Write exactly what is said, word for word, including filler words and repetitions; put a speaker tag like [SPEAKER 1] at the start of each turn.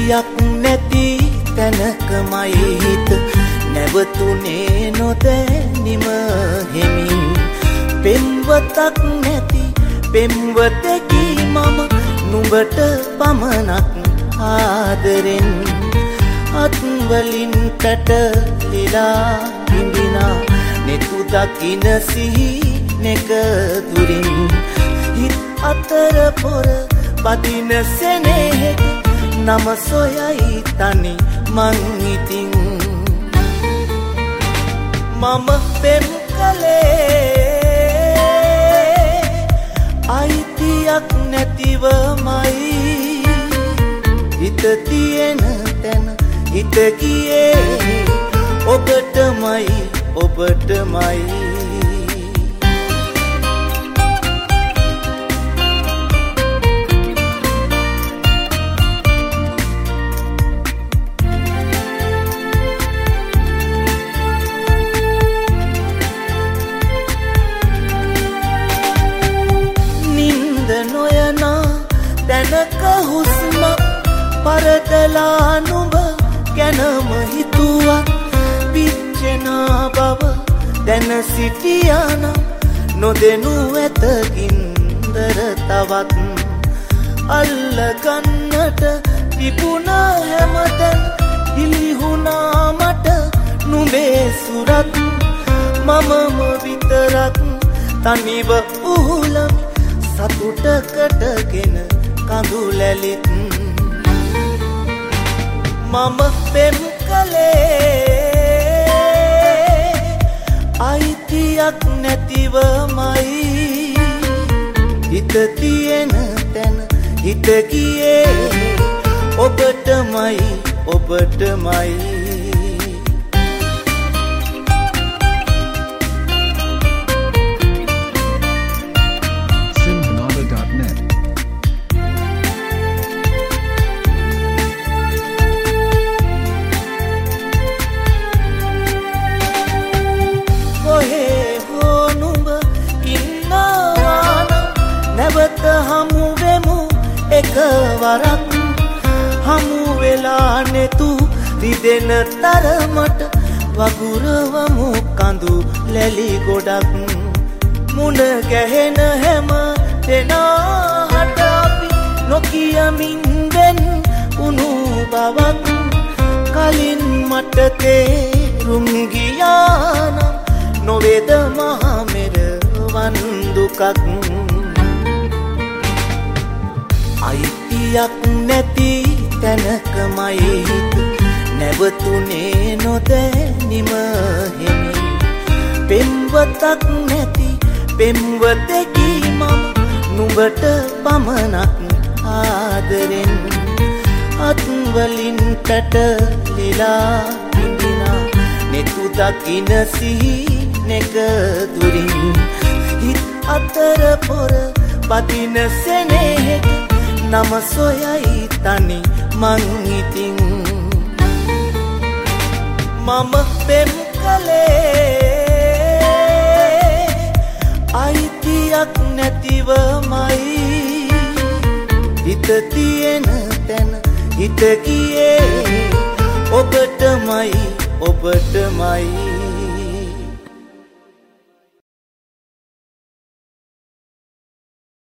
[SPEAKER 1] අයිතියක් නැති තැනකමයි හිත නැවතුනේ නොදැනිම හෙමින් පෙම්වතක් නැති පෙම්වතෙකි මම නුඹට පමණක් ආදරෙන් අත්වලින් පැටලිලා හිඳිනා නෙතු දකින සිහි නෙක දුරින් හිත් අතර පොර පදින සෙනෙහෙට නම සොයයි තනි මං ඉතින් මම පෙම් කලේ අයිතියක් නැතිවමයි හිත තියෙන තැන හිත ගියේ ඔබටමයි ඔබටමයි තැනක හුස්මක් පරදලා නුඹ ගැනම හිතුවක් පිච්චෙනා බව දැන සිටියානම් නොදෙනු ඇත ගින්දර තවත් අල්ලගන්නට තිබුණ හැමතැන හිලිහුණා මට නුඹේ සුරත් මමම විතරක් තනිව උහුලමි සතුටකටගෙන කඳුලැලිත් මම පෙම් කලේ අයිතියක් නැතිවමයි හිත තියෙන තැන හිත ගියේ ඔබටමයි ඔබටමයි හමුවෙමු එකවරක් හමු වෙලා නෙතු රිදෙන තරමට වගුරවමු කඳු ලැලි ගොඩක් මුණ ගැහෙන හැම දෙනාට අපි නොකියමින් වෙන් උණු බවක් කලින් මට තේරුම් ගියානම් නොවේද මහා මෙරවන් දුකක් අයිතියක් නැති තැනකමයි හිත නැවතුනේ නොදැනිම හෙමින් පෙම්වතක් නැති පෙම්වතෙකි මම නුඹට පමණක් ආදරෙන් අත්වලින් පැටලිලා හිඳිනා නෙතු දකින සිහි නෙක දුරින් හිත් අතර පොර පදින සෙනෙහෙට නම සොයයි තනි මං ඉතින් මම පෙම් කලේ අයිතියක් නැතිවමයි හිත තියෙන තැන හිත ගියේ ඔබටමයි ඔබටමයි